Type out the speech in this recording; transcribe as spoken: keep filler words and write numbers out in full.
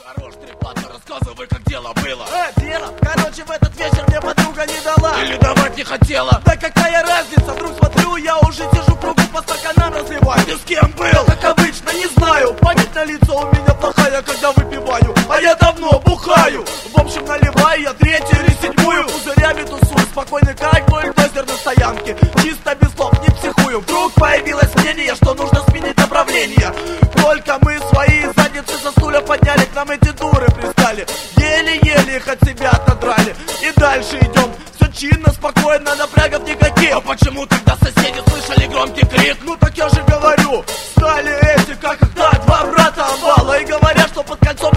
Хорош трепаться, рассказывай, как дело было. Э, дело? Короче, в этот вечер мне подруга не дала. Или давать не хотела. Да какая разница, вдруг смотрю, я уже сижу в кругу, по стаканам разливаю. Ты с кем был? Как обычно, не знаю. Память на лицо у меня плохая, когда выпиваю. А я давно бухаю. В общем, наливаю я третью или седьмую. Пузырями тусую, спокойный как бульдозер на стоянке. Чисто без слов, не психую. Вдруг появилось мнение, что нужно сменить направление. Только мы свои задницы со стуля подняли, к нам эти дуры пристали. Еле-еле их от себя отодрали. И дальше идем, все чинно, спокойно, напрягов никаких. А почему тогда соседи слышали громкий крик? Ну так я же говорю, стали эти, как их, да, два брата Амбала. И говорят, что под кольцом